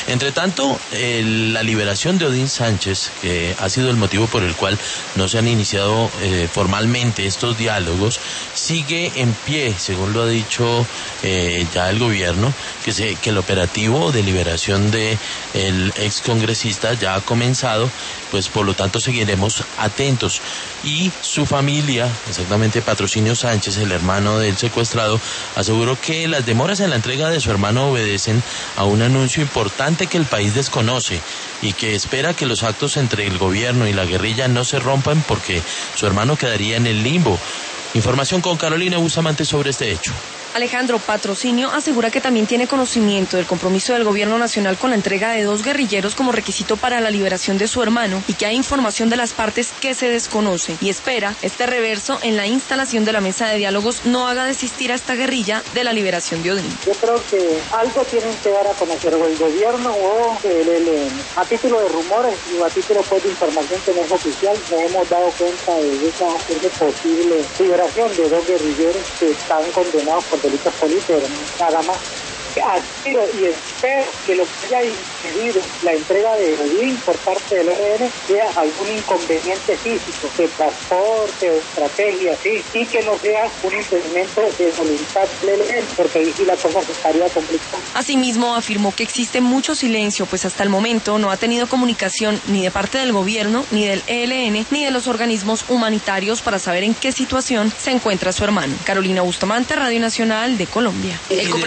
Entre tanto, la liberación de Odín Sánchez, que ha sido el motivo por el cual no se han iniciado formalmente estos diálogos, sigue en pie, según lo ha dicho ya el gobierno, que el operativo de liberación de el excongresista ya ha comenzado, pues por lo tanto seguiremos atentos. Y su familia, exactamente Patrocinio Sánchez, el hermano del secuestrado, aseguró que las demoras en la entrega de su hermano obedecen a un anuncio importante que el país desconoce y que espera que los actos entre el gobierno y la guerrilla no se rompan porque su hermano quedaría en el limbo. Información con Carolina Bustamante sobre este hecho. Alejandro, Patrocinio asegura que también tiene conocimiento del compromiso del gobierno nacional con la entrega de 2 guerrilleros como requisito para la liberación de su hermano y que hay información de las partes que se desconoce y espera este reverso en la instalación de la mesa de diálogos no haga desistir a esta guerrilla de la liberación de Odín. Yo creo que algo tienen que dar a conocer o el gobierno o el ELN. A título de rumores y a título pues, de información que no es oficial, nos hemos dado cuenta de esa posible liberación de 2 guerrilleros que están condenados por delitos políticos, nada más. Aspiro y espero que lo que haya impedido la entrega de Odín por parte del ELN sea algún inconveniente físico, de transporte o estrategia, sí, y que no sea un impedimento de voluntad del ELN, porque ahí sí la cosa se estaría complicando. Asimismo, afirmó que existe mucho silencio, pues hasta el momento no ha tenido comunicación ni de parte del gobierno, ni del ELN, ni de los organismos humanitarios para saber en qué situación se encuentra su hermano. Carolina Bustamante, Radio Nacional de Colombia.